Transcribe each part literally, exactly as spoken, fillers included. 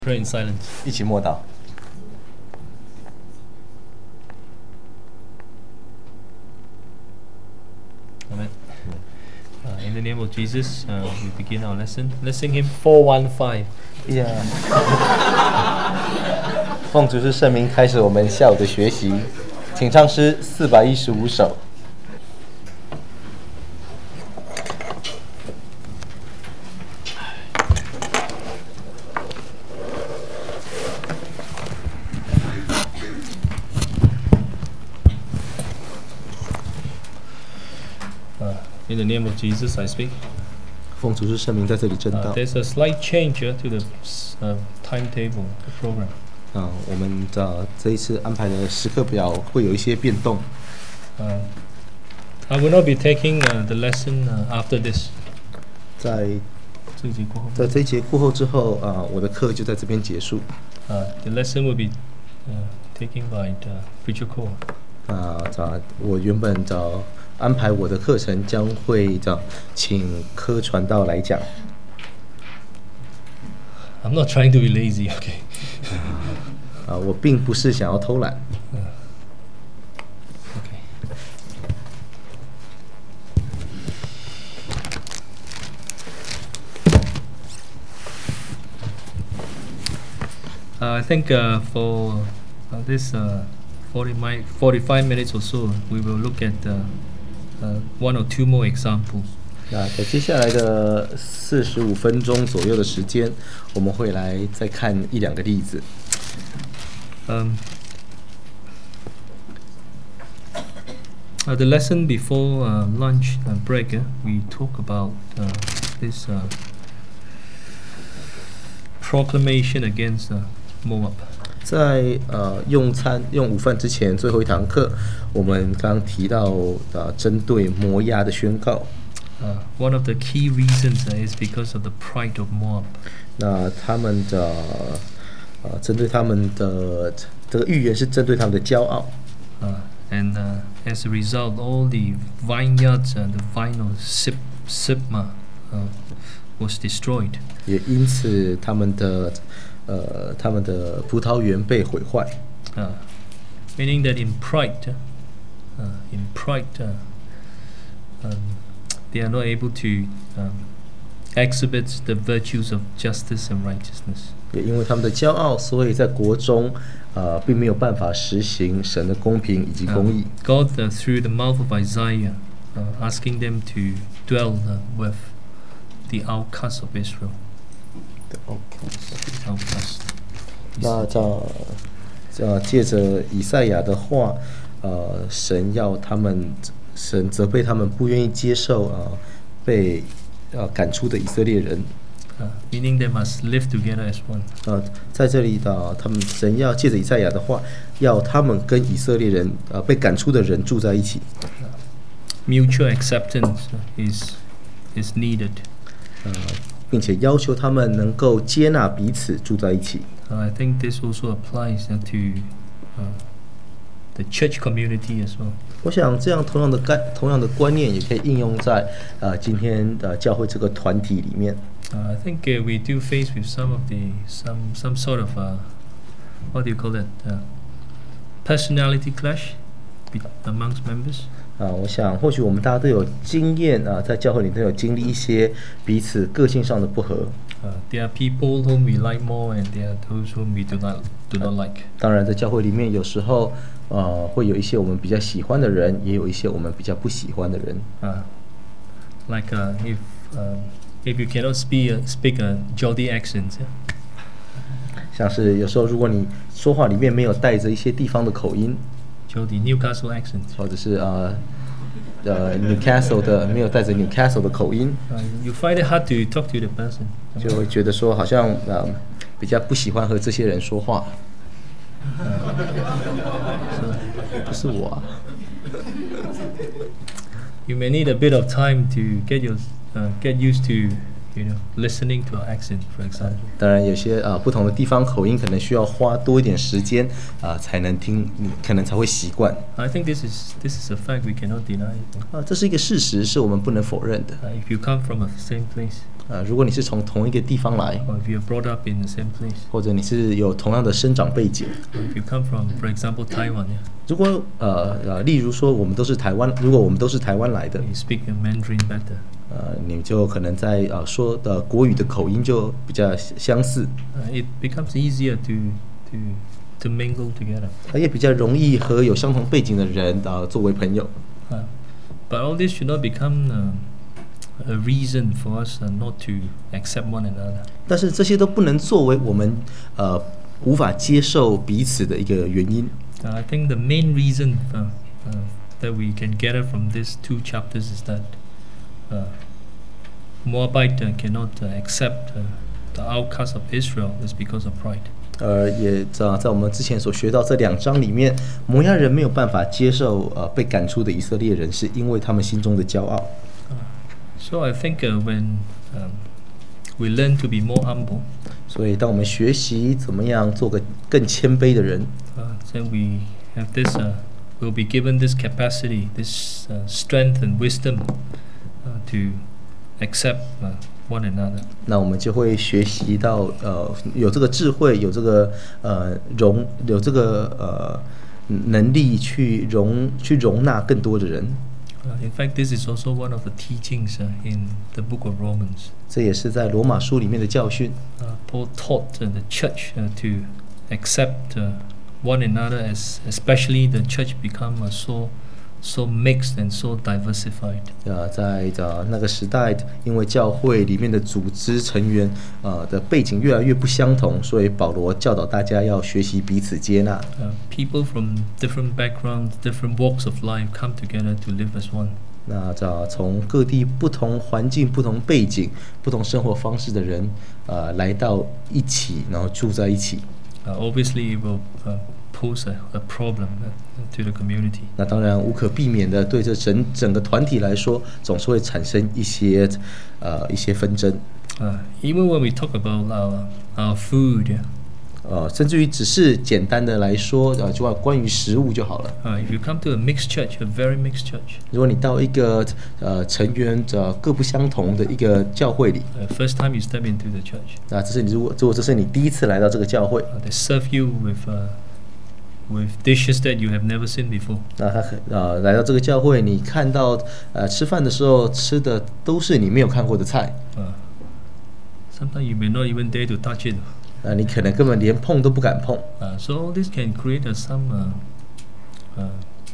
Pray in silence. 一起默祷。 Amen. Uh, in the name of Jesus, uh, we begin our lesson. Let's sing hymn four one five. Yeah. 奉主是圣名，开始我们下午的学习，请唱诗四百一十五首。 In the name of Jesus, I speak. 奉主是圣名，在这里真 Uh, 道。 there's a slight change uh, to the uh, timetable, the program. 啊，我们的这一次安排的时刻表会有一些变动。 Uh, I will not be taking uh, the lesson uh, after this. 在这一节过后。 在这一节过后之后，啊，我的课就在这边结束。 Uh, the lesson will be uh, taken by the preacher core. 啊，啊，我原本的安排我的课程将会的请科传道来讲。 I'm not trying to be lazy, okay? 啊，我并不是想要偷懒。 Okay. Uh, I think uh, for uh, this uh, forty mi- forty-five minutes or so, we will look at uh, uh, one or two more examples. 那在接下来的四十五分钟左右的时间，我们会来再看一两个例子。 Um, uh, the lesson before uh, lunch uh, break, uh, we talk about uh, this uh, proclamation against uh, Moab. 在呃用餐用午饭之前最后一堂课，我们刚刚提到呃针对摩押的宣告。 Uh, one of the key reasons uh, is because of the pride of Moab. 那他们的呃针对他们的这个预言是针对他们的骄傲。 Uh, and uh, as a result, all the vineyards and the vinyl Sip, Sipma uh, was destroyed. 也因此他们的呃他们的葡萄园被毁坏。 Uh, meaning that in pride, uh, in pride, uh, um, they are not able to um, exhibit the virtues of justice and righteousness. 也因为他们的骄傲，所以在国中呃并没有办法实行神的公平以及公义。 Uh, God, uh, through the mouth of Isaiah, uh, asking them to dwell uh, with the outcasts of Israel. Outcasts. 那在呃借着以赛亚的话，呃，神要他们，神责备他们不愿意接受啊、呃、被呃赶出的以色列人。 Uh, meaning they must live together as one. 呃，在这里的他们神要借着以赛亚的话，要他们跟以色列人呃被赶出的人住在一起。 Mutual acceptance is is needed. 呃，并且要求他们能够接纳彼此住在一起。 Uh, I think this also applies uh, to uh, the church community as well. 我想这样同样的概同样的观念也可以应用在呃今天的教会这个团体里面。 Uh, I think uh, we do face with some of the some some sort of uh, what do you call it? Uh, personality clash be- amongst members. 啊，我想或许我们大家都有经验啊，在教会里都有经历一些彼此个性上的不合。 Uh, there are people whom we like more, and there are those whom we do not do not like. 当然，在教会里面有时候呃会有一些我们比较喜欢的人，也有一些我们比较不喜欢的人。 Uh, like uh, if um, if you cannot speak uh, speak a Geordie accent, yeah? 像是有时候如果你说话里面没有带着一些地方的口音， Geordie Newcastle accent. 或者是呃呃 Newcastle 的没有带着 Newcastle 的口音， Uh, you find it hard to talk to the person. 就会觉得说好像呃比较不喜欢和这些人说话。不是我啊。 You may need a bit of time to get your uh, get used to, you know, listening to our accent, for example. 当然，有些啊、呃、不同的地方口音可能需要花多一点时间啊、呃、才能听，你可能才会习惯。 I think this is this is a fact we cannot deny. 啊，这是一个事实，是我们不能否认的。 Uh, if you come from a same place, 呃，如果你是从同一个地方来， or if you're brought up in the same place, 或者你是有同样的生长背景， or if you come from, for example, Taiwan, yeah, 如果呃呃，例如说我们都是台湾，如果我们都是台湾来的， you speak your Mandarin better. 呃，你就可能在呃说的国语的口音就比较相似， Uh, it becomes easier to to to mingle together. 它也比较容易和有相同背景的人啊、呃、作为朋友。 Uh, but all this should not become uh, a reason for us uh, not to accept one another. 但是这些都不能作为我们呃无法接受彼此的一个原因。 Uh, I think the main reason uh, uh, that we can gather from these two chapters is that uh, Moabite uh, cannot uh, accept uh, the outcast of Israel is because of pride. 呃，也在在我们之前所学到这两章里面，摩押人没有办法接受呃被赶出的以色列人，是因为他们心中的骄傲。 Uh, so I think uh, when um, we learn to be more humble, 所以，当我们学习怎么样做个更谦卑的人， uh, then we have this, uh, we'll be given this capacity, this uh, strength and wisdom uh, to accept uh, one another. 那我们就会学习到呃有这个智慧，有这个呃容有这个呃能力去容去容纳更多的人。 Uh, in fact, this is also one of the teachings uh, in the book of Romans. 这也是在罗马书里面的教训。 Uh, Paul taught uh, the church uh, to accept uh, one another, as especially the church become uh, so so mixed and so diversified. 呃，在呃那个时代，因为教会里面的组织成员呃的背景越来越不相同，所以保罗教导大家要学习彼此接纳。 Uh, people from different backgrounds, different walks of life come together to live as one. 那这从各地不同环境、不同背景、不同生活方式的人，呃，来到一起，然后住在一起。 Uh, obviously, it will uh, pose a, a problem uh, to the community. 那当然无可避免的，对这整整个团体来说，总是会产生一些呃一些纷争。 Uh, even when we talk about our our food, yeah, 呃，甚至于只是简单的来说，呃，就关于食物就好了。 uh, if you come to a mixed church, a very mixed church, 如果你到一个呃成员呃各不相同的一个教会里， uh, first time you step into the church, 那这是你如果如果这是你第一次来到这个教会， uh, they serve you with uh, with dishes that you have never seen before. 那他呃来到这个教会，你看到呃吃饭的时候吃的都是你没有看过的菜， Uh, sometimes you may not even dare to touch it. 那你可能根本连碰都不敢碰。 Uh, so all this can create uh, some, uh, uh,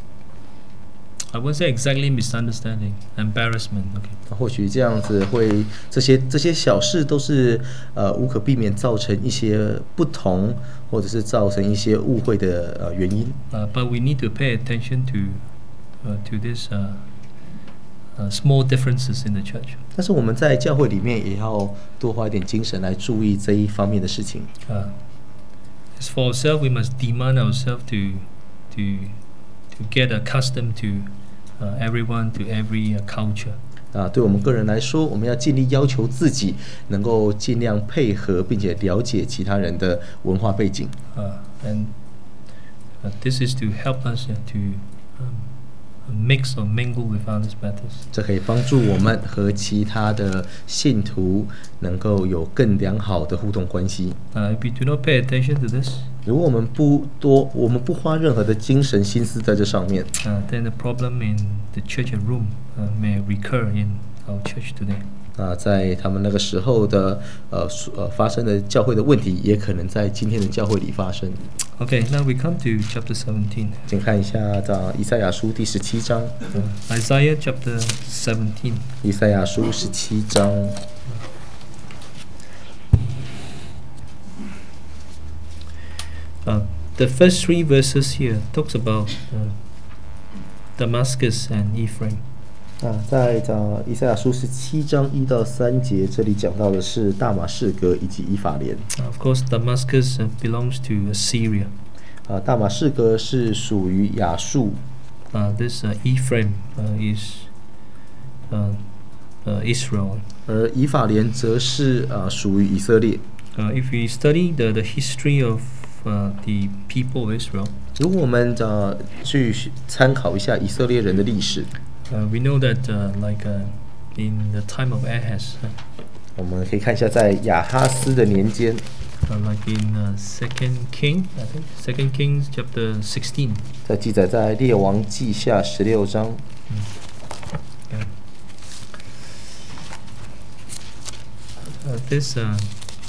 I won't say exactly misunderstanding, embarrassment. Okay. 或许这样子会，这些这些小事都是呃无可避免造成一些不同，或者是造成一些误会的呃原因。 Uh, but we need to pay attention to uh, to this uh, uh, small differences in the church. 但是我们在教会里面也要多花一点精神来注意这一方面的事情。 Uh, as for ourselves, we must demand ourselves to to to get accustomed to uh, everyone, to every uh, culture. 啊，对我们个人来说，我们要尽力要求自己能够尽量配合，并且了解其他人的文化背景。 Uh, and uh, this is to help us uh, to um, mix or mingle with others better. 这可以帮助我们和其他的信徒能够有更良好的互动关系。 Uh, if we do not pay attention to this, 如果我们不多，我们不花任何的精神心思在这上面， uh, then the problem in the church at Rome uh, may recur in our church today. 啊，在他们那个时候的呃呃发生的教会的问题，也可能在今天的教会里发生。 Okay, now we come to chapter seventeen. 请看一下到以赛亚书第十七章， Uh, Isaiah chapter seventeen. 以赛亚书十七章。 Uh, the first three verses here talks about uh, Damascus and Ephraim. 啊，在呃以赛亚书十七章一到三节，这里讲到的是大马士革以及以法莲。 Uh, of course, Damascus uh, belongs to Assyria. 啊，大马士革是属于亚述， Uh, this uh, Ephraim uh, is uh, uh, Israel. 而以法莲则是呃属于以色列。 Uh, if we study the, the history of uh, the people of Israel, 如果我们呃去参考一下以色列人的历史， uh, we know that uh, like uh, in the time of Ahaz, uh, 我们可以看一下，在亚哈斯的年间， Uh, like in uh, Second King, I think Second Kings chapter sixteen. 在记载在列王记下十六章。 Yeah. Uh, this uh,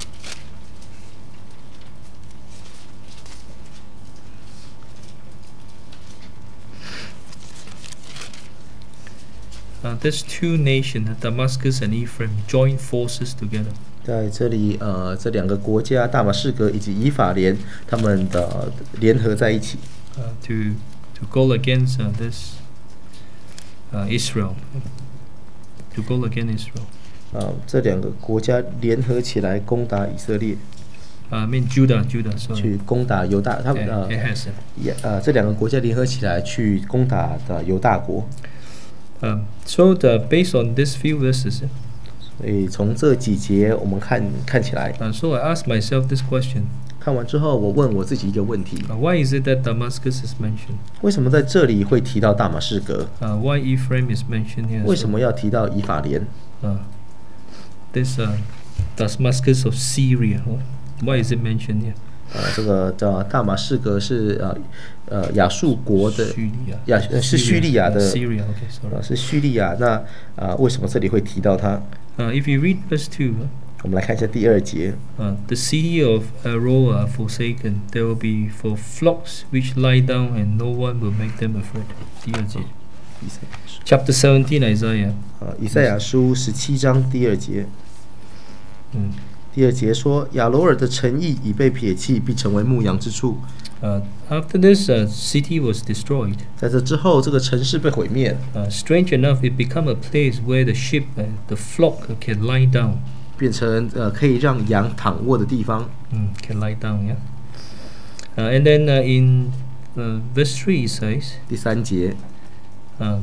uh, there's two nations, Damascus and Ephraim, join forces together. 在这里，呃，这两个国家大马士革以及以法莲，他们的联合在一起， Uh, to to go against uh, this uh, Israel, to go against Israel. 啊、这两个国家联合起来攻打以色列， Uh, I mean Judah, Judah. 去 Sorry. 攻打犹大。他们 Yeah, 呃 it has it. 也呃这两个国家联合起来去攻打的犹大国。 Um, so the based on these few verses, 所以从这几节我们看看起来， uh, so I asked myself this question: 看完之后，我问我自己一个问题： uh, Why is it that Damascus is mentioned? 为什么在这里会提到大马士革？ Uh, why Ephraim is mentioned here? 为 as 什么要提到以法莲？ well? Uh, this uh, Damascus of Syria. huh? Why is it mentioned here? 呃，这个叫大马士革是呃呃亚述国的叙利亚亚呃是叙利亚的 Syria. Okay, sorry. 呃是叙利亚。那啊、呃、为什么这里会提到它？ Uh, if you read verse two, huh? 我们来看一下第二节。 Uh, the city of Aroa forsaken, there will be for flocks which lie down, and no one will make them afraid. 第二节。 以赛亚书 Chapter seventeen, Isaiah. 呃以赛亚书十七章第二节。 Mm. 第二节说：“亚罗尔的城邑已被撇弃，必成为牧羊之处。 Uh, after this uh, city was destroyed, 在这之后，这个城市被毁灭， uh, strange enough, it became a place where the sheep, uh, the flock uh, can lie down. 变成呃可以让羊躺卧的地方。 Mm, can lie down, yeah. Uh, and then uh, in uh, verse three it says, 第三节， uh,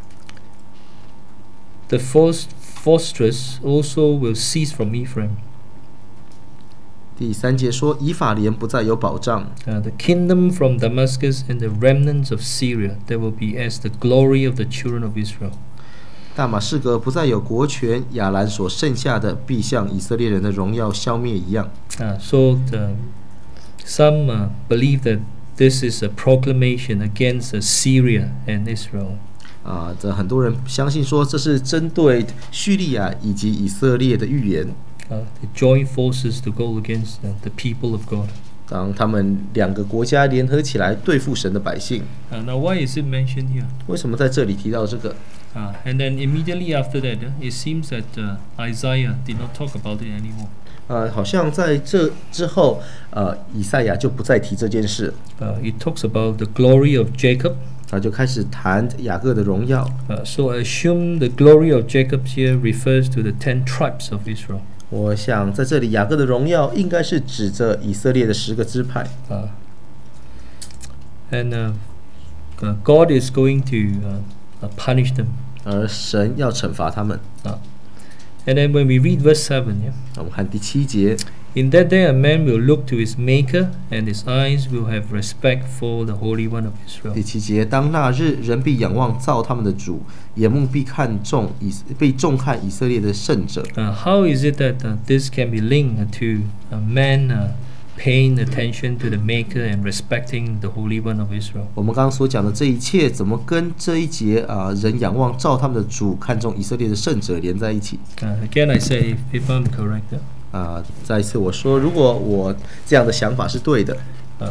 the forest, fortress also will cease from Ephraim. 第三节说：以法莲不再有保障， Uh, the kingdom from Damascus and the remnants of Syria, they will be as the glory of the children of Israel. 大马士革不再有国权，亚兰所剩下的必像以色列人的荣耀消灭一样。 Uh, so the, some uh, believe that this is a proclamation against uh, Syria and Israel. 啊，这很多人相信说这是针对叙利亚以及以色列的预言。 Uh, they join forces to go against uh, the people of God. 当他们两个国家联合起来对付神的百姓， Uh, now, why is it mentioned here? 为什么在这里提到这个？ Uh, and then immediately after that, uh, it seems that uh, Isaiah did not talk about it anymore. 呃，好像在这之后，呃，以赛亚就不再提这件事， Uh, it talks about the glory of Jacob. 他就开始谈雅各的荣耀。 Uh, so I assume the glory of Jacob here refers to the ten tribes of Israel. 我想在这里雅各的荣耀应该是指着以色列的十个支派。 Uh, and uh, uh, God is going to uh, uh, punish them. 而神要惩罚他们。 Uh, and then when we read verse seven, yeah, 我们看第七节， in that day a man will look to his Maker, and his eyes will have respect for the Holy One of Israel. 第七节，当那日，人必仰望造他们的主，眼目必看重以被重看以色列的圣者。 Uh, how is it that uh, this can be linked to a man uh, paying attention to the Maker and respecting the Holy One of Israel? 我们刚刚所讲的这一切，怎么跟这一节啊、人仰望造他们的主，看重以色列的圣者连在一起？ Uh, again, I say, if, if I'm correct, uh, 啊、再一次我说，如果我这样的想法是对的， uh,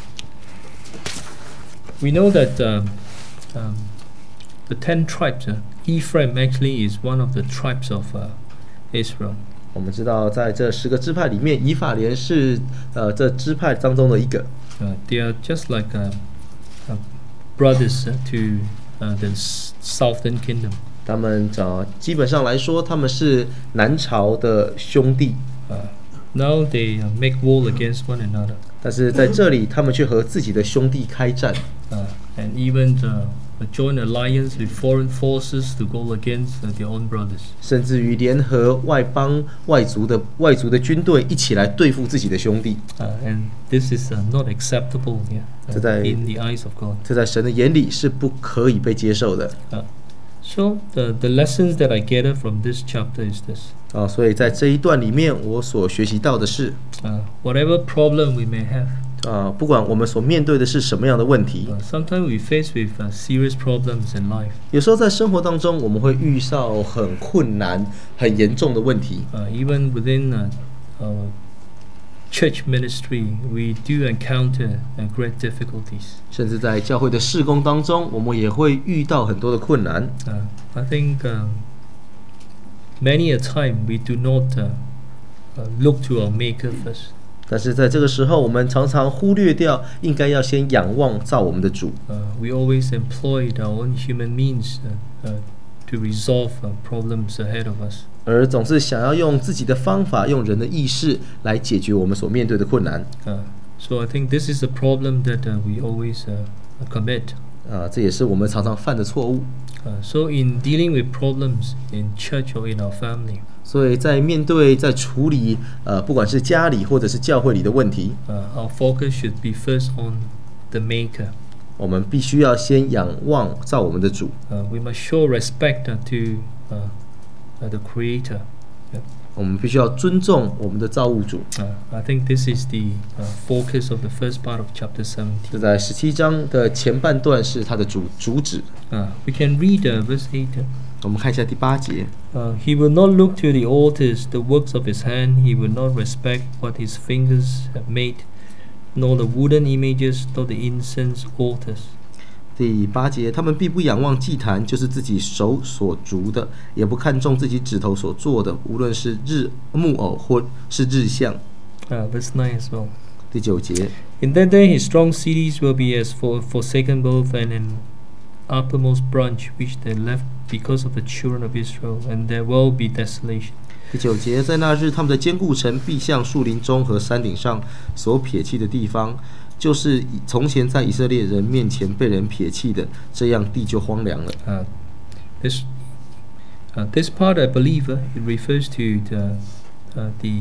we know that um, um, the ten tribes, uh, Ephraim actually is one of the tribes of uh, Israel. 我们知道在这十个支派里面，以法莲是呃这支派当中的一个。 Uh, they are just like uh, uh, brothers uh, to uh, the s- southern kingdom. 他们呃基本上来说，他们是南朝的兄弟， Uh, now they uh, make war against one another, 但是在这里，他们却和自己的兄弟开战， uh, and even uh, join alliance with foreign forces to go against uh, their own brothers. 甚至于联合外邦外族的外族的军队一起来对付自己的兄弟。 Uh, and this is uh, not acceptable yeah, uh, 这在- in the eyes of God. 这在神的眼里是不可以被接受的。 Uh, so the, the lessons that I gather from this chapter is this. 啊，所以在这一段里面，我所学习到的是， uh, whatever problem we may have, 啊，不管我们所面对的是什么样的问题， uh, sometimes we face with uh, serious problems in life. 有时候在生活当中，我们会遇到很困难、很严重的问题。 Uh, even within uh, our church ministry, we do encounter uh, great difficulties. 甚至在教会的事工当中，我们也会遇到很多的困难。 Uh, I think um, many a time we do not uh, uh, look to our Maker first. 但是在这个时候，我们常常忽略掉，应该要先仰望造我们的主。 Uh, we always employed our own human means uh, uh, to resolve uh, problems ahead of us. 而总是想要用自己的方法，用人的意识来解决我们所面对的困难。 Uh, so I think this is a problem that uh, we always uh, commit. 啊，这也是我们常常犯的错误。 Uh, so in dealing with problems in church or in our family, 所以在面对、在处理呃，不管是家里或者是教会里的问题， uh, our focus should be first on the Maker. 我们必须要先仰望造我们的主。 Uh, we must show respect uh, to uh, uh, the Creator. Yeah. 我们必须要尊重我们的造物主。 Uh, I think this is the uh, focus of the first part of chapter 这 seventeen. 在十七章的前半段是它的主主旨。 Uh, we can read uh, verse eight. 我们看一下第八节。 Uh, he will not look to the altars, the works of his hand. He will not respect what his fingers have made, nor the wooden images, nor the incense altars. 第八节，他们必不仰望祭坛，就是自己手所筑的，也不看重自己指头所做的，无论是日木偶或是日像。 Uh, verse nine as well. 第九节， In that day his strong cities will be as for forsaken both, and an uppermost branch which they left because of the children of Israel, and there will be desolation. 第九节，在那日，他们的坚固城必像树林中和山顶上所撇弃的地方，就是从前在以色列人面前被人撇弃的，这样地就荒凉了。 Uh, this uh, this part, I believe, uh, it refers to the uh, the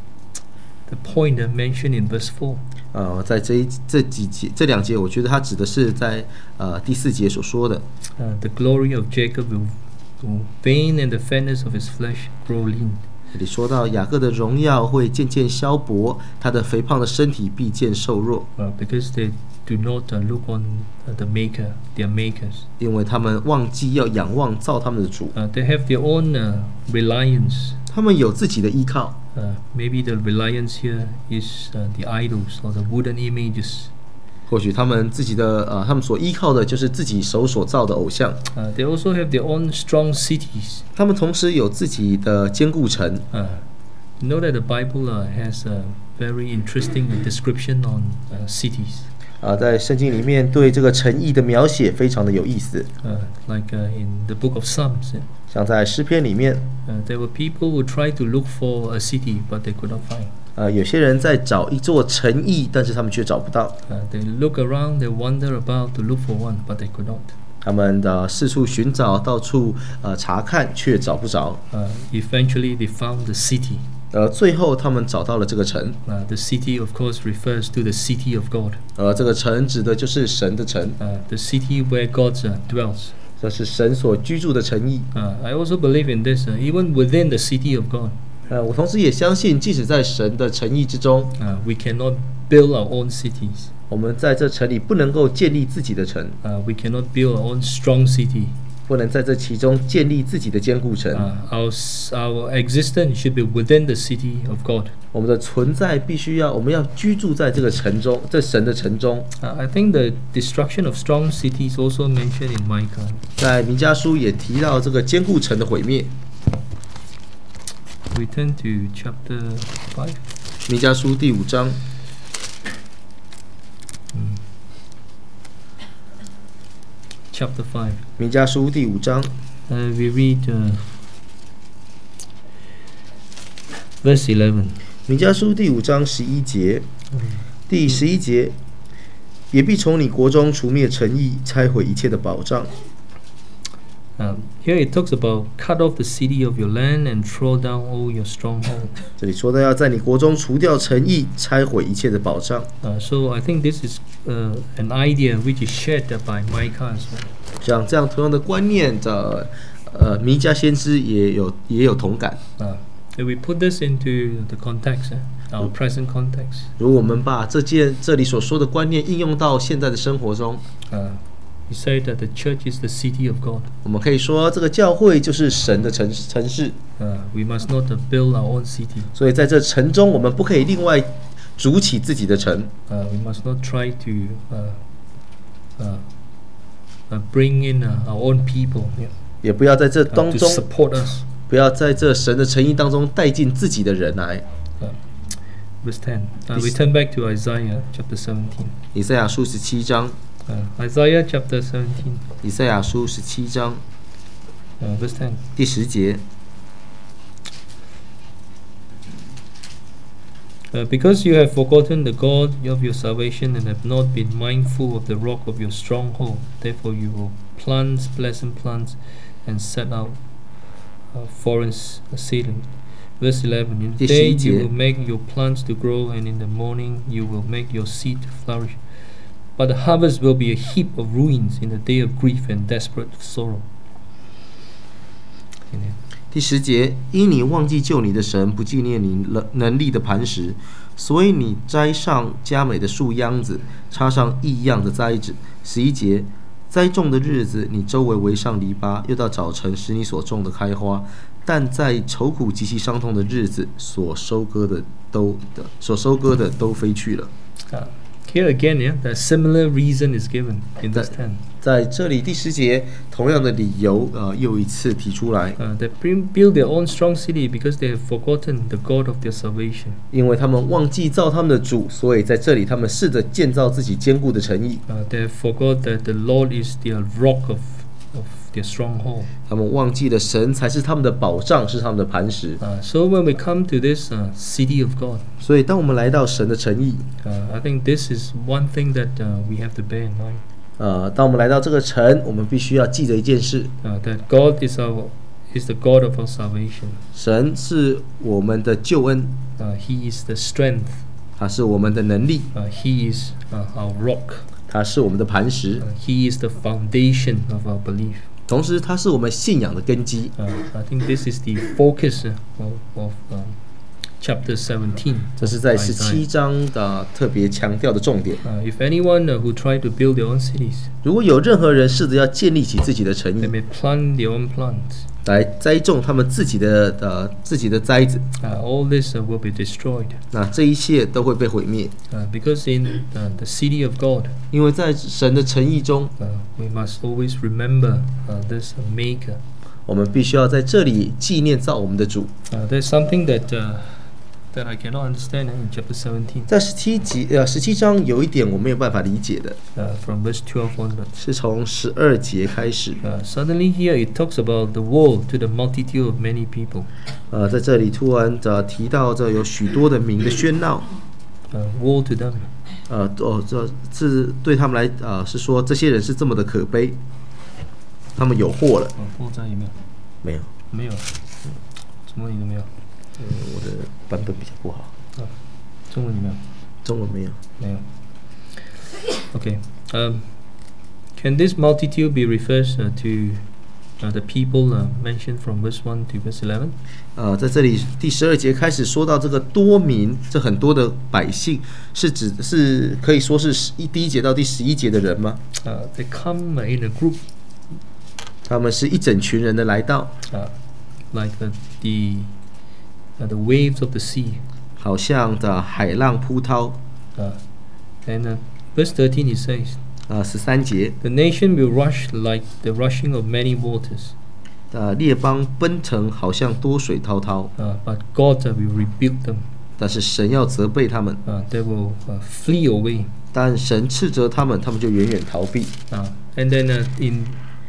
the point uh, mentioned in verse four. 呃，在这一这几节这两节，我觉得它指的是在呃第四节所说的， Uh, the glory of Jacob will, will wane, and the fatness of his flesh grow lean. 这里说到雅各的荣耀会渐渐消薄，他的肥胖的身体必渐瘦弱， Uh, because they do not uh, look on uh, the Maker, their makers. 因为他们忘记要仰望造他们的主， Uh, they have their own uh, reliance. 他们有自己的依靠。 Uh, maybe the reliance here is uh, the idols or the wooden images. 或许他们自己的呃，他们所依靠的就是自己手所造的偶像。 Uh, they also have their own strong cities. 他们同时有自己的坚固城。 Uh, you know that the Bible uh, has a very interesting description on uh, cities. 啊，在圣经里面对这个城邑的描写非常的有意思。 Uh, like uh, in the book of Psalms, yeah? 像在诗篇里面， uh, there were people who tried to look for a city, but they could not find. 呃，有些人在找一座城邑，但是他们却找不到。 Uh, they look around, they wander about to look for one, but they could not. 他们的四处寻找，到处呃查看，却找不着。 Uh, eventually, they found the city. 呃，最后他们找到了这个城。 Uh, the city, of course, refers to the city of God. 呃，这个城指的就是神的城， Uh, the city where God uh, dwells. 这是神所居住的城邑。 Uh, I also believe in this. Uh, even within the city of God, 呃，我同时也相信，即使在神的城邑之中， uh, we cannot build our own cities. 我们在这城里不能够建立自己的城， Uh, we cannot build our own strong city. 不能在这其中建立自己的坚固城。 Uh, our s- our existence should be within the city of God. 我们的存在必须要，我们要居住在这个城中，这神的城中。 Uh, I think the destruction of strong cities also mentioned in Micah. 在弥迦书也提到这个坚固城的毁灭。 We turn to chapter five. 弥迦书第五章， Chapter five. 弥迦书第五章， Uh, we read uh, verse eleven. 弥迦书第五章十一节，第十一节，也必从你国中除灭城邑，拆毁一切的保障。 Um, here it talks about cut off the city of your land and throw down all your stronghold. 这里说的要在你国中除掉城邑，拆毁一切的保障。 Uh, so I think this is uh, an idea which is shared by Micah as well. 像这样同样的观念的，呃，弥迦先知也有也有同感。 Uh, if we put this into the context, uh, our present context, 如果我们把这件这里所说的观念应用到现在的生活中， uh, we say that the church is the city of God. 我们可以说这个教会就是神的城城市。 Uh, we must not uh, build our own city. 所以在这城中，我们不可以另外筑起自己的城。 Uh, we must not try to uh, uh, uh, bring in uh, our own people, yeah, 也不要在这 uh, 当 to 中， support us. 不要在这神的诚意当中带进自己的人来。 Uh, verse ten. Uh, we turn back to Isaiah chapter seventeen. 以赛亚书十七章， Uh, Isaiah chapter seventeen, 以赛亚书十七章 uh, verse ten. 第十节。 Uh, because you have forgotten the God of your salvation and have not been mindful of the rock of your stronghold, therefore you will plant pleasant plants and set out uh, forests sailing. Verse eleven. In the day you will make your plants to grow, and in the morning you will make your seed to flourish. But the harvest will be a heap of ruins in the day of grief and desperate sorrow. Amen. 第十节，因你忘记救你的神，不纪念你能力的磐石，所以你栽上佳美的树秧子，插上异样的栽子。十一节，栽种的日子，你周围围上篱笆，又到早晨使你所种的开花。但在愁苦极其伤痛的日子，所收割的都所收割的都飞去了。 Uh, here again, yeah, the similar reason is given in verse ten. 在这里第十节，同样的理由，呃，又一次提出来。 Uh, they build their own strong city because they have forgotten the God of their salvation. 因为他们忘记造他们的主，所以在这里他们试着建造自己坚固的城邑。 Uh, they have forgot that the Lord is their rock of, of their stronghold. 他们忘记了神才是他们的保障，是他们的磐石。 Uh, so when we come to this uh, city of God, 所以当我们来到神的城邑， uh, I think this is one thing that uh, we have to bear in mind. 呃，当我们来到这个城，我们必须要记得一件事： Uh, that God is our is the God of our salvation. 神是我们的救恩， Uh, he is the strength. 他是我们的能力， Uh, he is uh, our rock. 他是我们的磐石， Uh, he is the foundation of our belief. 同时他是我们信仰的根基。 Uh, I think this is the focus uh, of, of um, chapter seventeen. 这是在 of 十 Isaiah. 七章的特别强调的重点。 Uh, if anyone uh, who try to build their own cities, 如果有任何人试着要建立起自己的城 they 邑， may plant their own plants. 来栽种他们自己的呃自己的栽子， Uh, all this uh, will be destroyed. 那这一切都会被毁灭， Uh, because in uh, the city of God, 因为在神的诚意中， uh, we must always remember uh, this uh, Maker. 我们必须要在这里纪念造我们的主。 Uh, there's something that uh, that I cannot understand uh, in chapter seventeen. 在十七集呃十七章有一点我没有办法理解的， Uh, from verse twelve onwards. 是从十二节开始。 Uh, suddenly here it talks about the woe to the multitude of many people. 呃，在这里突然的提到这有许多的民的喧闹， Uh, woe to them. 呃哦，这是对他们来呃是说这些人是这么的可悲，他们有祸了。 哦，货在有没有？ 没有， 没有，中文里都没有。 嗯，我的版本比较不好， 啊，中文里没有。 中文没有。 没有。Okay. Um, can this multitude be referred uh, to uh, the people uh, mentioned from verse one to verse eleven? 呃，在这里第十二节开始说到这个多民，这很多的百姓，是指是可以说是十一第一节到第十一节的人吗？ Uh, they come uh, in a group, 他们是一整群人的来到， uh, like uh, the uh, the waves of the sea. 好像的海浪扑涛。 Uh, and uh, verse thirteen it says, 呃，十三节， "The nation will rush like the rushing of many waters, 呃，列邦奔腾，好像多水滔滔， uh, but God uh, will rebuke them. 但是神要责备他们， Uh, they will uh, flee away." 但神斥责他们，他们就远远逃避。 Uh, and then uh, in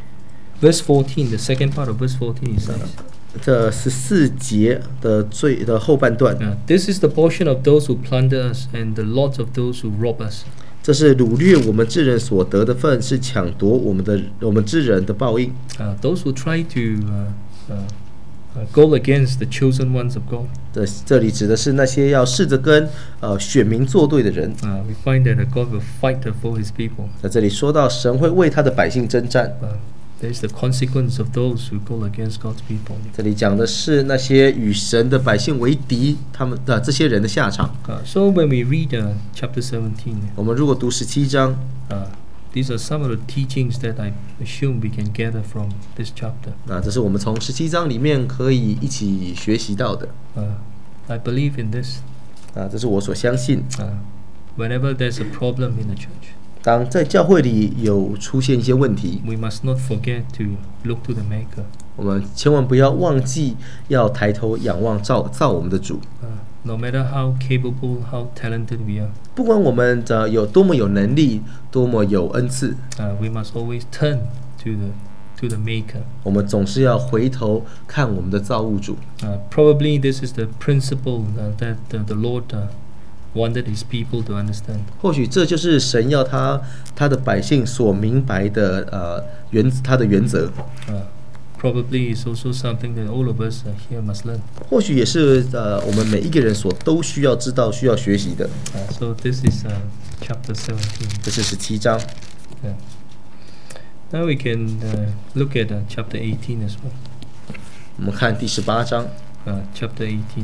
verse fourteen, the second part of verse fourteen, it says, 这十四节的最的后半段， uh, "This is the portion of those who plunder us, and the lot of those who rob us." 这是掳掠我们智人所得的份，是抢夺我们的我们智人的报应。 Uh, those who try to uh, uh, uh, go against the chosen ones of God. 这这里指的是那些要试着跟呃选民作对的人。 Uh, we find that uh, God will fight uh, for His people. 在这里说到，神会为他的百姓征战。 Uh, There is the consequence of those who go against God's people. 这里讲的是那些与神的百姓为敌，他们的这些人的下场。 Uh, so when we read uh, chapter seventeen, 我们如果读十七章， uh, these are some of the teachings that I assume we can gather from this chapter. 那这是我们从十七章里面可以一起学习到的。 Uh, I believe in this. 啊，这是我所相信。 Uh, whenever there's a problem in the church, 当在教会里有出现一些问题， we must not forget to look to the Maker. 我们千万不要忘记要抬头仰望造造我们的主。 Uh, no matter how capable, how talented we are, 不管我们的有多么有能力，多么有恩赐， uh, we must always turn to the to the Maker. 我们总是要回头看我们的造物主。 Uh, probably this is the principle uh, that uh, the Lord uh, wanted His people to understand. 或许这就是神要他他的百姓所明白的呃原他的原则。 Uh, probably it's also something that all of us uh, here must learn. 或许也是呃我们每一个人所都需要知道、需要学习的。 Uh, so this is uh, chapter seventeen. 这是十七章。 Yeah. Now we can uh, look at uh, chapter eighteen as well. 我们看第十八章。 Uh, chapter eighteen.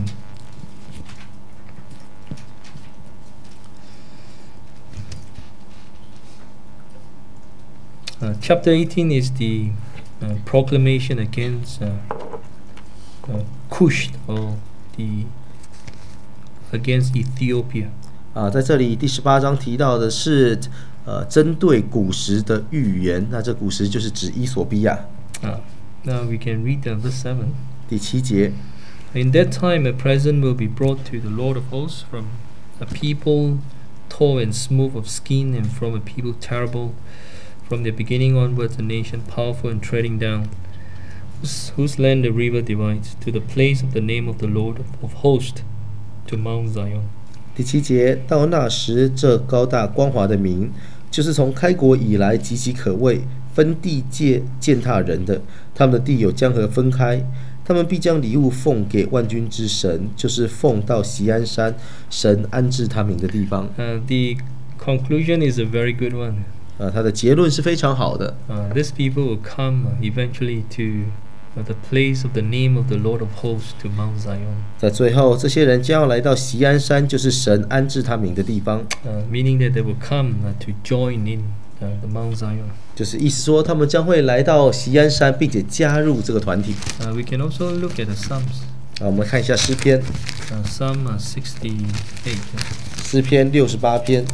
Uh, chapter eighteen is the uh, proclamation against uh, uh, Cush or the against Ethiopia. 啊，在这里第十八章提到的是呃针对古时的预言。那这古时就是指伊索比亚。 Uh, now we can read uh, verse seven. 第七节。 In that time, a present will be brought to the Lord of hosts from a people tall and smooth of skin, and from a people terrible, from their beginning onwards, a nation powerful and treading down, whose, whose land the river divides, to the place of the name of the Lord of, of hosts, to Mount Zion. 第七节，到那时，这高大光华的民，就是从开国以来岌岌可畏、分地界践踏人的，他们的地有江河分开。他们必将礼物奉给万军之神，就是奉到锡安山，神安置他名的地方。 Uh, the conclusion is a very good one. 啊，他的结论是非常好的。 Uh, these people will come uh, eventually to uh, the place of the name of the Lord of hosts, to Mount Zion. 在最后，这些人将要来到锡安山，就是神安置他名的地方。 Uh, meaning that they will come uh, to join in uh, the Mount Zion. 就是意思说，他们将会来到锡安山，并且加入这个团体。 Uh, we can also look at the Psalms. 啊，我们看一下诗篇， Uh, Psalm uh, sixty-eight. uh, 诗篇六十八篇。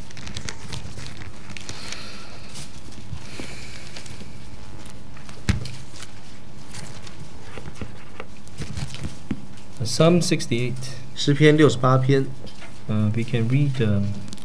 uh, Psalm sixty-eight. 诗篇六十八篇， Uh, we can read um,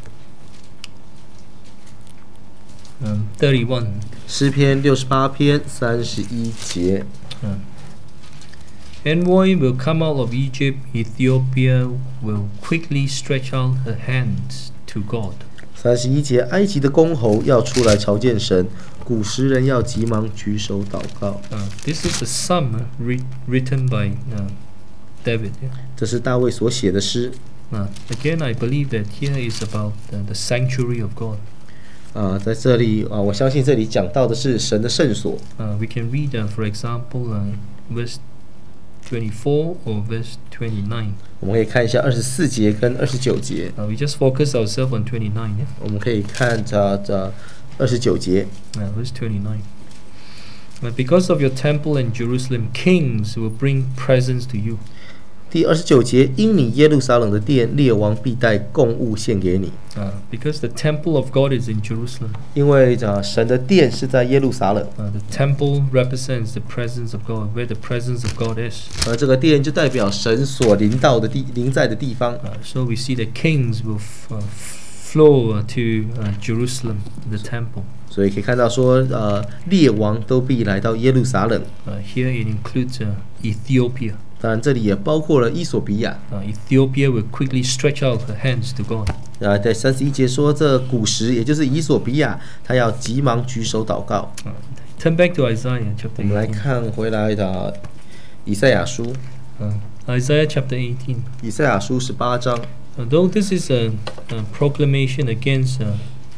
um, thirty-one. 诗篇六十八篇三十一节。 Uh, Envoy will come out of Egypt, Ethiopia will quickly stretch out her hands to God. 三十一节，埃及的公侯要出来朝见神，古时人要急忙举手祷告。 Uh, this is a psalm uh, re- written by uh, David. Yeah? 这是大卫所写的诗。 Uh, again, I believe that here is about uh, the sanctuary of God. 啊，在这里啊，我相信这里讲到的是神的圣所。 Uh, we can read, uh, for example, uh, verse twenty-four or verse twenty-nine. 我们可以看一下二十四节跟二十九节。 Uh, we just focus ourselves on twenty-nine. Yeah? 我们可以看这这二十九节。 Uh, verse twenty-nine. But because of your temple in Jerusalem, kings will bring presents to you. 第二十九节，因你耶路撒冷的殿，列王必带供物献给你。 Uh, because the temple of God is in Jerusalem. 因为啊，神的殿是在耶路撒冷， Uh, the temple represents the presence of God, where the presence of God is. 而这个殿就代表神所临到的地、临在的地方。 Uh, so we see that kings will f- uh, flow uh, to uh, Jerusalem, the temple. 所以可以看到说，呃，列王都必来到耶路撒冷。 Uh, here it includes uh, Ethiopia. 当然，这里也包括了伊索比亚。 Uh, Ethiopia will quickly stretch out her hands to God. 啊，在三十一节说，这古时也就是伊索比亚，他要急忙举手祷告。 Uh, turn back to Isaiah chapter 我们来 eighteen. 看回来的以赛亚书， Uh, Isaiah chapter eighteen. 以赛亚书十八章。 Uh, though this is a, a proclamation against uh,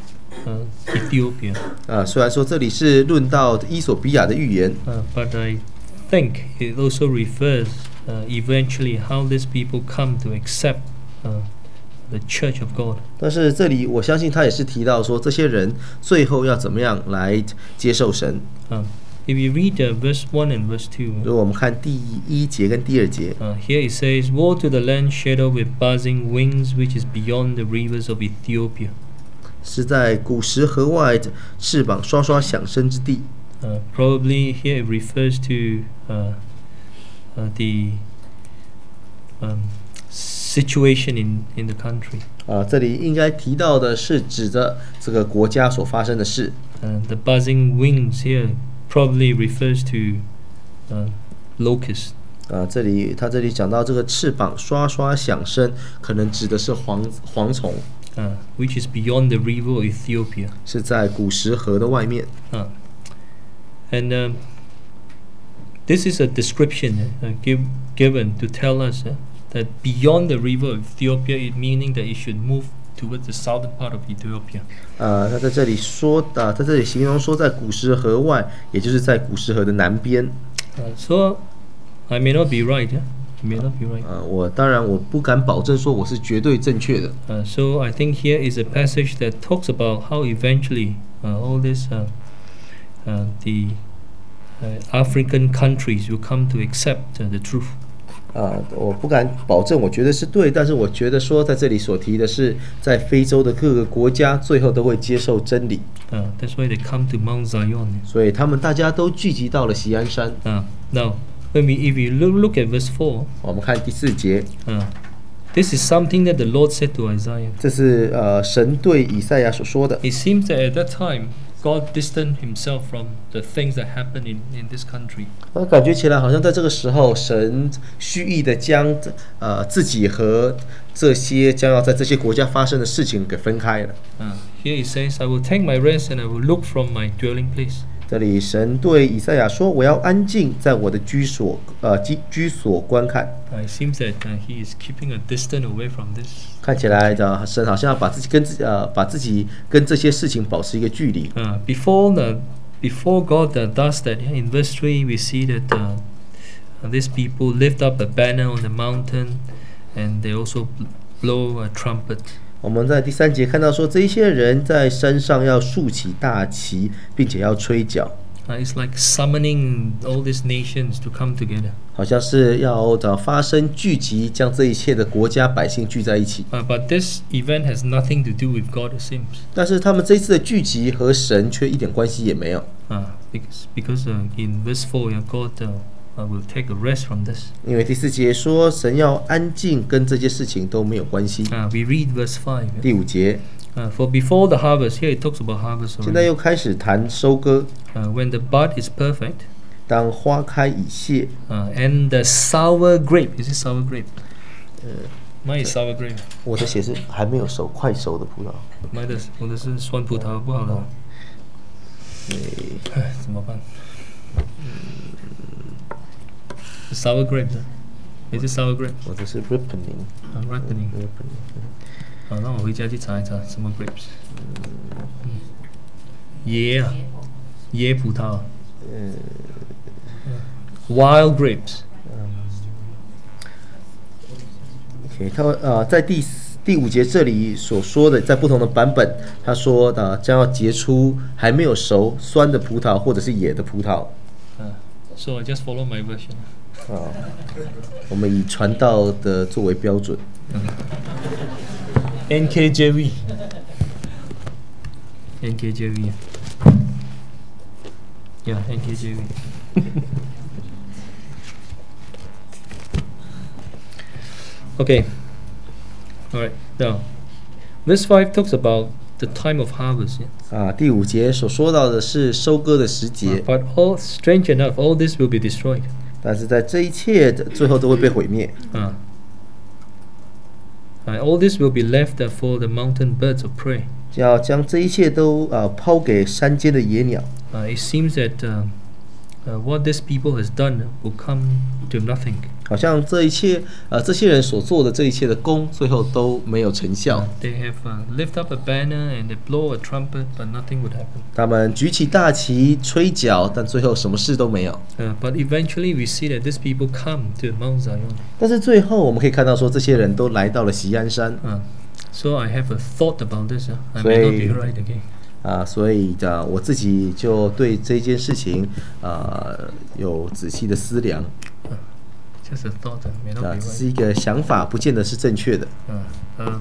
uh, Ethiopia. 啊，虽然说这里是论到伊索比亚的预言， Uh, but I think it also refers uh, eventually how these people come to accept uh, the Church of God. 但是这里我相信他也是提到说，这些人最后要怎么样来接受神。 Um, if you read uh, verse one and verse two, 如果我们看第一节跟第二节， uh, here it says, "Woe to the land shadowed with buzzing wings, which is beyond the rivers of Ethiopia." 是在古时河外翅膀刷刷响声之地。 Uh, probably here it refers to uh, uh, the um, situation in, in the country. 啊，这里应该提到的是指着这个国家所发生的事。 Uh, the buzzing wings here probably refers to uh, locusts. 啊，这里他这里讲到这个翅膀刷刷响声，可能指的是蝗蝗虫， Uh, which is beyond the river of Ethiopia. 是在古时河的外面。 Uh, and um, this is a description uh, give, given to tell us uh, that beyond the river of Ethiopia, it meaning that it should move towards the southern part of Ethiopia. 呃，他在这里说的，在这里形容说，在古时河外，也就是在古时河的南边。 Uh, so I may not be right. Yeah? I may not be right. 呃，我当然我不敢保证说我是绝对正确的。 Uh, so I think here is a passage that talks about how eventually uh, all this uh, uh, the uh, African countries will come to accept uh, the truth. 啊、我不敢保证我觉得是对，但是我觉得说在这里所提的是，在非洲的各个国家最后都会接受真理， Uh, that's why they come to Mount Zion. 所以他们大家都聚集到了锡安山。 Uh, now, when we if you look, look at verse four, 我们看第四节， uh, this is something that the Lord said to Isaiah. 这是呃神对以赛亚所说的。 It seems that at that time, God distanced himself from the things that happen in, in this country. 那感觉起来好像在这个时候，神蓄意的将呃自己和这些将要在这些国家发生的事情给分开了。 Uh, here it says, I will take my rest and I will look from my dwelling place. 这里神对以赛亚说：“我要安静在我的居所，呃居居所观看。” Uh, it seems that uh, he is keeping a distance away from this. 看起来的神好像要把自己跟自呃把自己跟这些事情保持一个距离。 Uh, before the before God uh, does that, yeah, in verse three we see that uh, uh, these people lift up a banner on the mountain, and they also blow a trumpet. 我们在第三节看到说，这一些人在山上要竖起大旗，并且要吹角， Uh, it's like summoning all these nations to come together. 好像是要找发生聚集，将这一切的国家百姓聚在一起。 Uh, but this event has nothing to do with God, it seems. 但是他们这一次的聚集和神却一点关系也没有， Uh, because because uh, in verse four, yeah, God uh, uh, will take a rest from this. 因为第四节说神要安静，跟这些事情都没有关系。 Uh, we read verse five. Yeah? 第五节， Uh, for before the harvest, here it talks about harvest 现在 already. 又开始谈收割， Uh, when the bud is perfect, 当花开已谢， uh, and the sour grape, is it sour grape? Mine is sour grape. 我的写是还没有熟，快熟的葡萄。 Mine 的我的是酸葡萄，不好了。唉，怎么办？Sour grape 的 ，is it sour grape? 我的是 ripening， 啊 ripening。 ripening。 好，那我回家去查一查什么 grapes。椰啊，椰葡萄啊。Wild grapes。 OK， 他呃在第四第五节这里所说的，在不同的版本，他说的、呃、将要结出还没有熟酸的葡萄或者是野的葡萄。 啊 ，So I just follow my version. 啊，我们以传道的作为标准。 N K J V。N K J V. Yeah, N K J V. Okay. All right. Now, verse five talks about the time of harvest. Yeah? 啊，第五节所说到的是收割的时节， But all strange enough, all this will be destroyed. 但是在这一切的最后都会被毁灭。 Uh, uh, all this will be left uh, for the mountain birds of prey. 要将这一切都呃抛给山间的野鸟。 Uh, it seems that uh, uh, what this people has done will come to nothing. 好像这一切呃这些人所做的这一切的功，最后都没有成效。 They have uh, lift up a banner and they blow a trumpet, but nothing would happen. 他们举起大旗吹角，但最后什么事都没有。 Uh, but eventually we see that these people come to Mount Zion. 但是最后我们可以看到说，这些人都来到了锡安山。 Uh, so I have a thought about this. Uh. I 所 may not 以 be right again. 啊，所以啊，我自己就对这件事情啊有仔细的思量。 Just a thought, uh, may not 啊， be 只 right. 是一个想法，不见得是正确的。 Uh, um,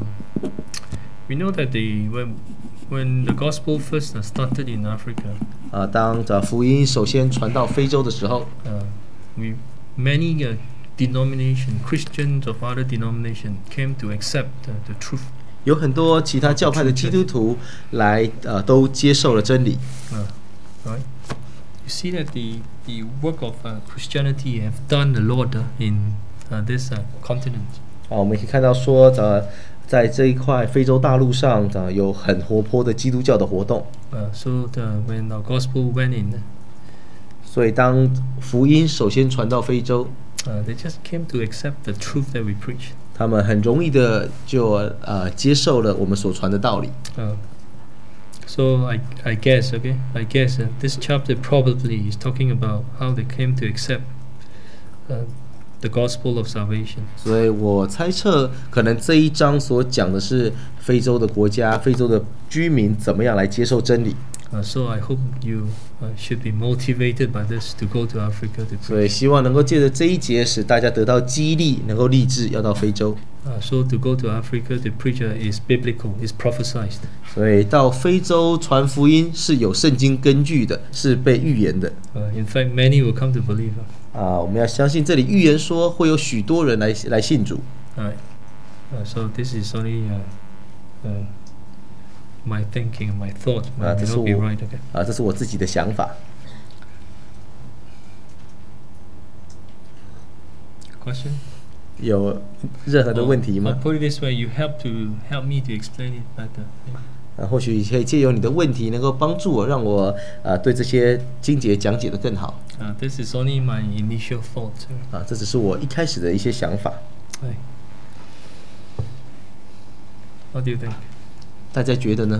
we know that the when when the gospel first uh, started in Africa, 啊，当这福音首先传到非洲的时候， uh, we many uh, denomination Christians of other denomination came to accept uh, the truth. 有很多其他教派的基督徒来呃都接受了真理。 Uh, right? You see that the the work of uh, Christianity have done a lot uh, in uh, this uh, continent. 啊，我们可以看到说，呃，在这一块非洲大陆上，呃，有很活泼的基督教的活动。 Uh, so the, when our gospel went in, 所以当福音首先传到非洲， uh, they just came to accept the truth that we preach. 他们很容易的就呃接受了我们所传的道理。 Uh, so I I guess okay I guess uh, this chapter probably is talking about how they came to accept uh, the gospel of salvation. 所以我猜测，可能这一章所讲的是非洲的国家、非洲的居民怎么样来接受真理。 Uh, so I hope you uh, should be motivated by this to go to Africa to 所以 preach. 希望能够借着这一节，使大家得到激励，能够立志要到非洲。 Uh, so to go to Africa to preach uh, is biblical, is prophesied. 所以到非洲传福音是有圣经根据的，是被预言的。 Uh, in fact, many will come to believe. Uh, 啊，我们要相信这里预言说会有许多人来来信主。 Alright. Uh, so this is only uh, uh, my thinking, my thought. Ah, May this not be will- right. Okay. 啊，这是我自己的想法。 Question? 有任何的问题 I'll 吗？ put it this way: you help to help me to explain it better. 啊，或许可以借由你的问题，能够帮助我，让我啊对这些经节讲解的更好。 Uh, this is only my initial thought. 啊，这只是我一开始的一些想法。 Hi. What do you think? 大家觉得呢？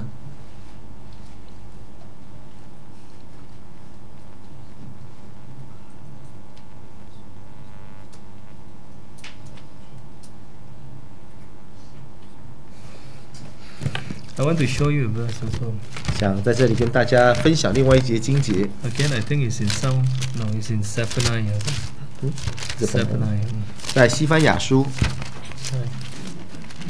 I want to show you a verse also. 想在这里跟大家分享另外一节经节。 Again, I think it's in Psalm. No, it's in Zephaniah. 嗯，这本 Zephaniah. mm. 在西番雅书 Right.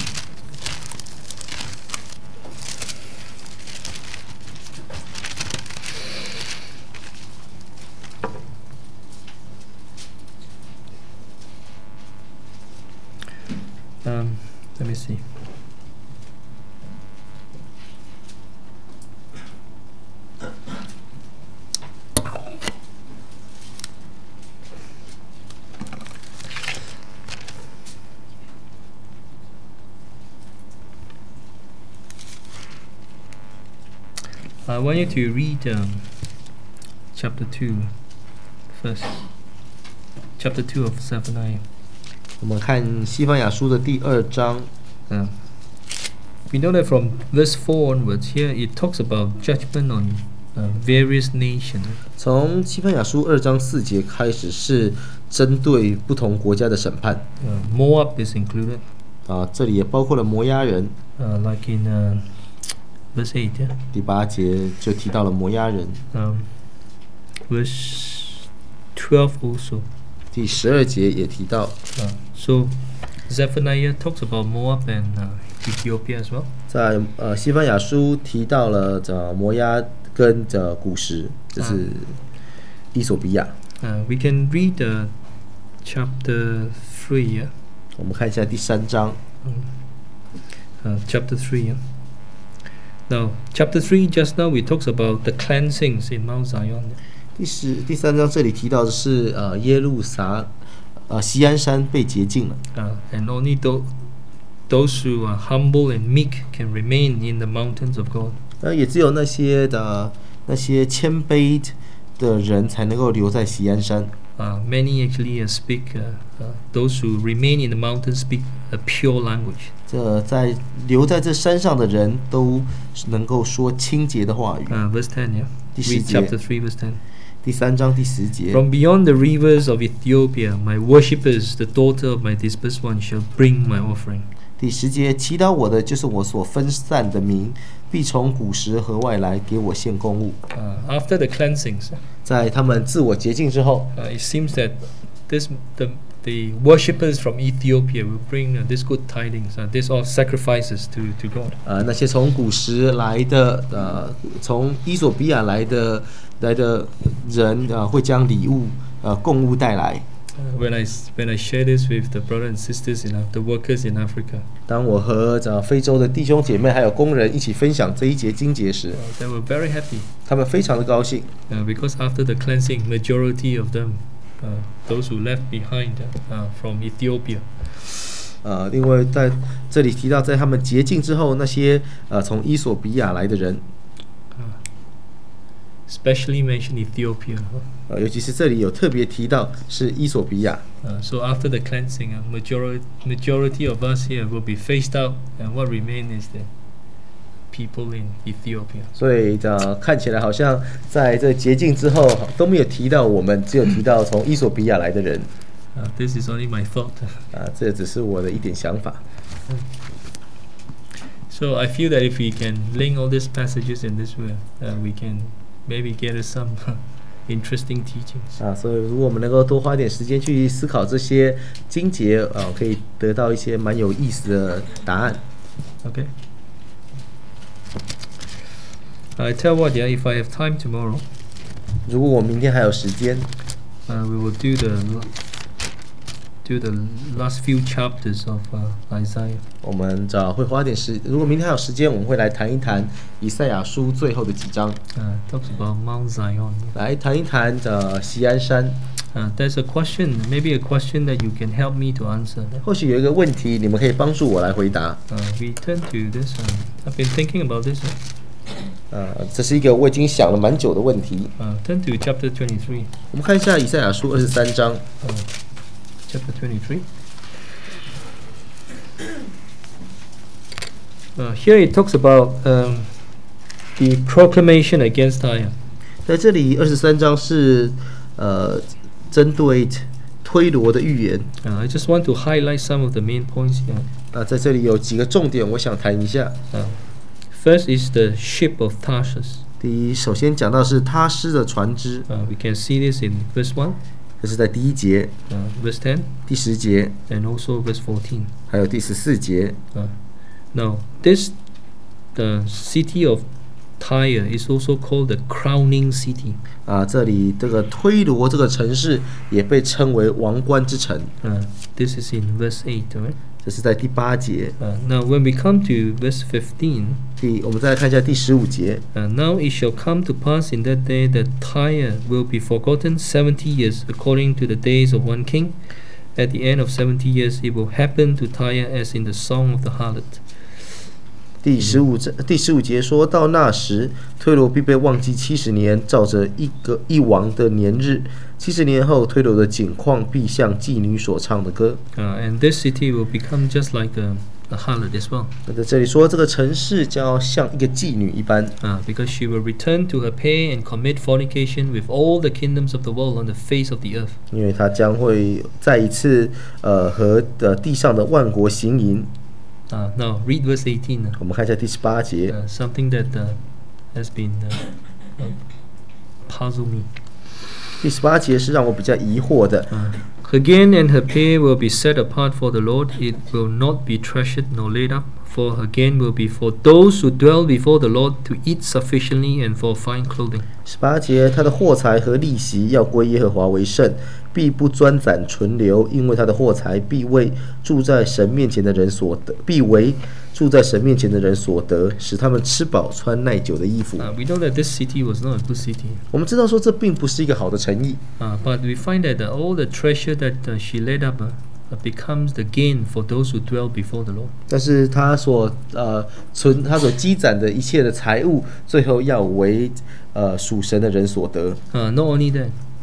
Um, let me see. I want you to read um, chapter two first. Chapter two of Zephaniah. 我们看西番雅书的第二章。 Um, we know that from verse four onwards, here it talks about judgment on uh, various nations. 从西番雅书二章四节开始，是针对不同国家的审判。 Uh, Moab is included, 啊，这里也包括了摩押人。 uh, like in uh, verse eight. Yeah? 第八节就提到了摩押人。 Um, verse twelve also. 第十二节也提到。 Uh, so Zephaniah talks about Moab and uh, Ethiopia as well. 在呃西番雅书提到了这摩押跟这古时，这是伊索比亚。 Uh, we can read uh, chapter three. Yeah? 我们看一下第三章。 Uh, chapter three. Yeah? Now, chapter three, just now we talked about the cleansings in Mount Zion. 第十第三章这里提到的是呃耶路撒呃锡安山被洁净了。 Uh, and only tho- those who are humble and meek can remain in the mountains of God. 呃，也只有那些的那些谦卑的人才能够留在锡安山。 uh, many actually uh, speak, uh, uh, those who remain in the mountains speak a pure language. 这在留在这山上的人都能够说清洁的话语。 Uh, verse ten, yeah. 第十 Read 节 chapter three, verse ten. 第三章第十节。 From beyond the rivers of Ethiopia, my worshippers, the daughter of my dispersed one, shall bring my offering. 第十节，祈祷我的就是我所分散的民，必从古时河外来给我献供物。 Uh, after the cleansings, 在他们自我洁净之后， uh, it seems that this the the worshippers from Ethiopia will bring uh, this good tidings, uh, this all sacrifices to to God. 呃，那些从古时来的，呃，从伊索比亚来的来的人，呃，会将礼物，呃，供物带来。 Uh, when I s- when I share this with the brothers and sisters in Af- the workers in Africa, 当我和呃非洲的弟兄姐妹还有工人一起分享这一节经节时， uh, they were very happy 他们非常的高兴， uh, because after the cleansing, majority of them, uh, those who left behind uh, uh, from Ethiopia, 呃，因为在这里提到，在他们洁净之后，那些呃从伊索比亚来的人， especially mention Ethiopia. huh? 呃，尤其是这里有特别提到是伊索比亚。 Uh, so after the cleansing, uh, majority majority of us here will be phased out, and what remain is the people in Ethiopia. 所以呃，看起来好像在这洁净之后都没有提到我们，只有提到从伊索比亚来的人。 Uh, this is only my thought. 啊、这只是我的一点想法。 So I feel that if we can link all these passages in this way, uh, we can maybe get us some interesting teachings. 啊，所以如果我们能够多花点时间去思考这些经节，啊，可以得到一些蛮有意思的答案。 Okay. I tell what, yeah, if I have time tomorrow, 如果我明天还有时间， uh, we will do the do the last few chapters of uh, Isaiah. 我们找会花点时，如果明天还有时间，我们会来谈一谈以赛亚书最后的几章， Uh, talks about Mount Zion. 来谈一谈呃锡安山。 Uh, there's a question, maybe a question that you can help me to answer. 或许有一个问题，你们可以帮助我来回答。 Uh, we turn to this. Uh, I've been thinking about this. Uh, 呃，这是一个我已经想了蛮久的问题。 uh, turn to chapter twenty-three. 我们看一下以赛亚书二十三章。 Uh, chapter twenty-three. Uh, here it talks about um, the proclamation against Tyre. 在这里二十三章是呃针对推罗的预言。 Uh, I just want to highlight some of the main points here. 啊，在这里有几个重点，我想谈一下。 Uh, first is the ship of Tarshish. 第一，首先讲到是他施的船只， Uh, we can see this in verse one, 这是在第一节、 uh, verse ten, 第十节， and also verse fourteen. 还有第十四节。 Uh, now, this the city of Tyre is also called the crowning city. 啊，这里这个推罗这个城市也被称为王冠之城， Uh, this is in verse eight, all right? 这是在第八节。 Uh, now, when we come to verse fifteen, 第，我们再来看一下第十五节。 uh, now it shall come to pass in that day that Tyre will be forgotten seventy years, according to the days of one king. At the end of seventy years, it will happen to Tyre as in the song of the harlot. 第十五章第十五节说到那时，推罗必被忘记七十年，照着一个一王的年日。七十年后，推罗的景况必像妓女所唱的歌。 Uh, and this city will become just like a, a harlot as well, 那在这里说，这个城市将要像一个妓女一般， uh, because she will return to her pay and commit fornication with all the kingdoms of the world on the face of the earth. 因为她将会再一次呃和呃地上的万国行淫。 Uh, now, read verse eighteen. Uh, 我们看一下第十八节， uh, something that uh, has been uh, uh, puzzle me. 第十八节是让我比较疑惑的。 Uh, her gain and her pay will be set apart for the Lord. It will not be treasured nor laid up. For her gain will be for those who dwell before the Lord to eat sufficiently and for fine clothing. 十八节，他的货财和利息要归耶和华为圣，必不专攒存留，因为他的货财必为住在神面前的人所得，必为住在神面前的人所得，使他们吃饱穿耐久的衣服。 Uh, we know that this city was not a good city. 我们知道说这并不是一个好的诚意， Uh, but we find that uh, all the treasure that uh, she laid up uh, uh, becomes the gain for those who dwell before the Lord. 但是他所呃存他所积攒的一切的财物，最后要为呃属神的人所得。 Uh, not only that,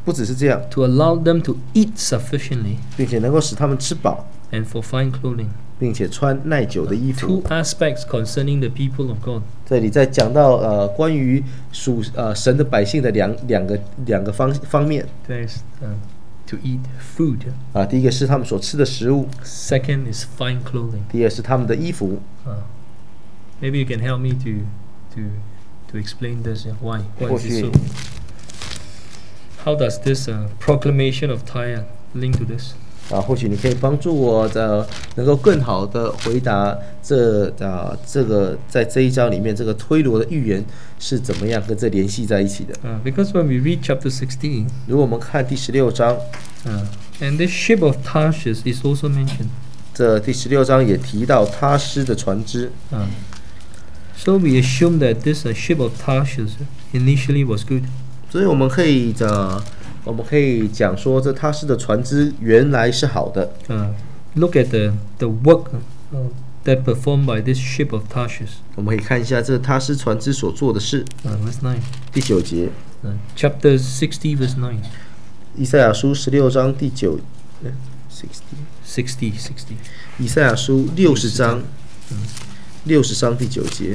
不只是这样， to allow them to eat sufficiently 并且能够使他们吃饱， and for fine clothing. 并且穿耐久的衣 Two 服。 aspects concerning the people of God. 这里在讲到呃关于属呃神的百姓的两两个两个方方面 There's uh, to eat food. 啊，第一个是他们所吃的食物， Second is fine clothing. 第二是他们的衣服。 Uh, maybe you can help me to to to explain this. uh, Why? Why is it so? How does this uh, proclamation of Tyre link to this? 啊，或许你可以帮助我的能够更好的回答这啊这个在这一章里面这个推罗的预言是怎么样跟这联系在一起的。 Uh, because when we read chapter sixteen, 如果我们看第十六章， uh, and this ship of Tarshish is also mentioned. 这第十六章也提到他施的船只， Uh, so we assume that this uh, ship of Tarshish initially was good. 所以我们可以的我们可以讲说这他施的船只原来是好的。 Uh, look at the the work uh, that performed by this ship of Tarshish. 我们可以看一下这他施船只所做的事。 Uh, verse nine. 第九节， Uh, chapter sixty, verse nine. 以赛亚书十六章第九，sixty， Sixty, sixty. 以赛亚书六十章，六十章第九节。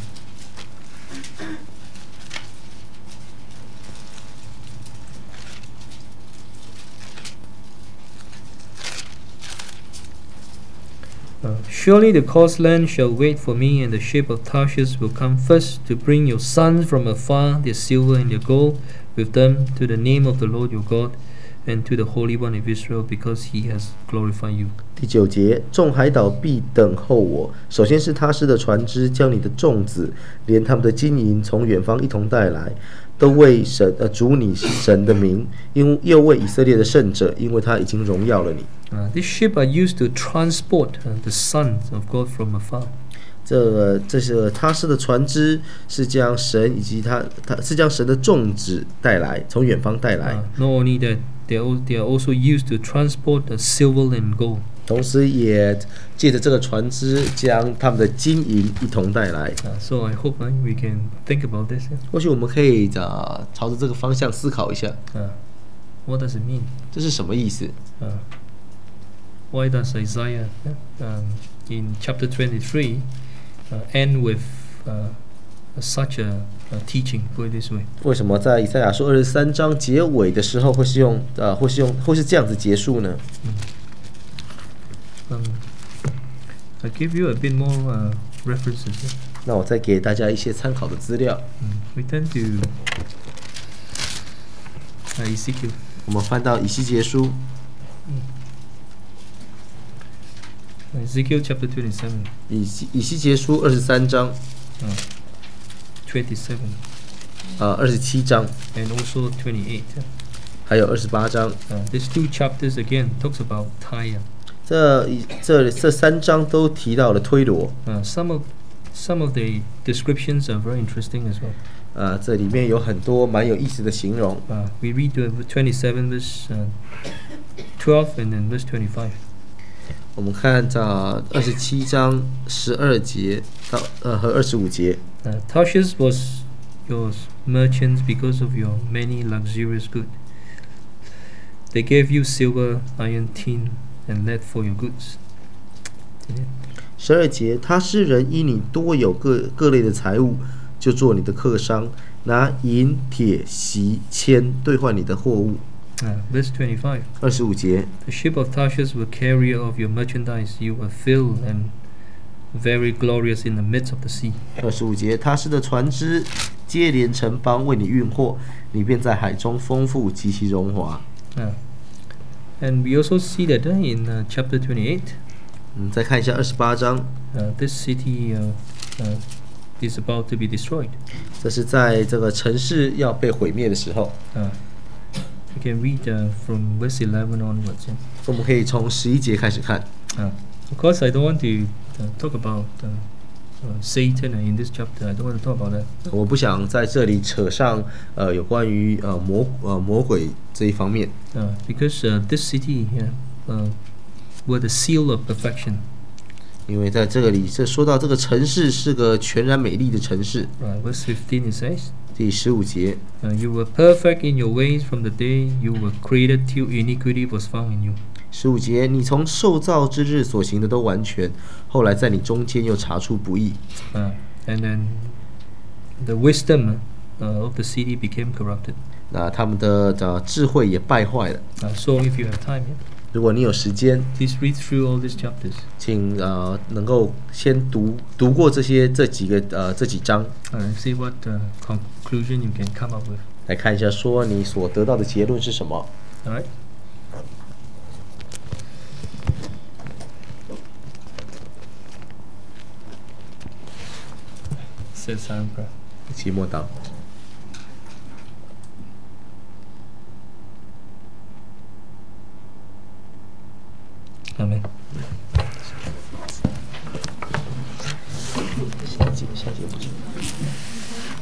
Uh, Surely the coastland shall wait for me, and the ship of Tarshish will come first to bring your sons from afar, their silver and their gold, with them to the name of the Lord your God, and to the Holy One of Israel, because he has glorified you. 第九节，众海岛必等候我。首先是他施的船只，将你的众子，连他们的金银，从远方一同带来，都为神呃主你神的名，因又为以色列的圣者，因为他已经荣耀了你。 Uh, this ship are used to transport uh, the sons of God from afar. 这这是他施的船只，是将神以及他他是将神的众子带来，从远方带来。 Uh, not only that, they are, they are also used to transport the silver and gold. 同时也借着这个船只，将他们的金银一同带来。 Uh, so I hope uh, we can think about this. yeah. 或许我们可以呃朝着这个方向思考一下， Uh, what does it mean? 这是什么意思？ Uh, why does Isaiah um, in chapter twenty-three uh, end with uh, such a, a teaching? Put it this way. 为什么在以赛亚书二十三章结尾的时候会是用呃会是用会是这样子结束呢？ Um, I'll give you a bit more uh, references. yeah. 那我再给大家一些参考的资料。 Mm, we turn to uh, Ezekiel. 我们翻到以西结书， Ezekiel chapter twenty-seven. 以西以西结书二十三章， Uh, twenty-seven 呃二十七章， and also twenty-eight. 还有二十八章。 Uh, these two chapters again talks about Tyre. 这一这这三章都提到了推罗。 Uh, some of some of the descriptions are very interesting as well. 呃，这里面有很多蛮有意思的形容。 Uh, we read uh, twenty-seven verse uh, twelve and then verse twenty-five. 我们看这二十七章十二节到呃和二十五节。 Uh, Tarshish was your merchants because of your many luxurious goods. They gave you silver, iron, tin, and lead for your goods. 十二节，他诗人因你多有各各类的财物，就做你的客商，拿银、铁、锡、铅兑换你的货物。 Uh, verse twenty-five. 二十五节， The ship of Tarshish were carrier of your merchandise. You were filled and very glorious in the midst of the sea. 二十五节，他诗的船只接连城邦为你运货，你便在海中丰富极其荣华。 Uh, and we also see that uh, in uh, chapter twenty-eight, 嗯，再看一下二十八章， uh, this city uh, uh, is about to be destroyed. 这是在这个城市要被毁灭的时候。 Uh, you can read uh, from verse eleven onwards. Yeah? 我们可以从十一节开始看。 Uh, of course, I don't want to uh, talk about uh, uh, Satan in this chapter. I don't want to talk about that. 我不想在这里扯上呃有关于呃魔呃魔鬼这一方面， Uh, because uh, this city yeah, uh, were the seal of perfection. 因为在这里这说到这个城市是个全然美丽的城市。 Right, verse fifteen it says, 第十五节， Uh, you were perfect in your ways from the day you were created till iniquity was found in you. 十五节，你从受造之日所行的都完全，后来在你中间又查出不义。 Uh, and then the wisdom uh, of the city became corrupted. 那他们的呃智慧也败坏了。 Uh, so if you have time, yeah, 如果你有时间， please read through all these chapters. 请呃能够先读读过这些这几个呃这几章， Uh, see what uh, conclusion you can come up with. 来看一下，说你所得到的结论是什么。 All right. Say silent prayer. 期末档。 Amen. 下节下节不是。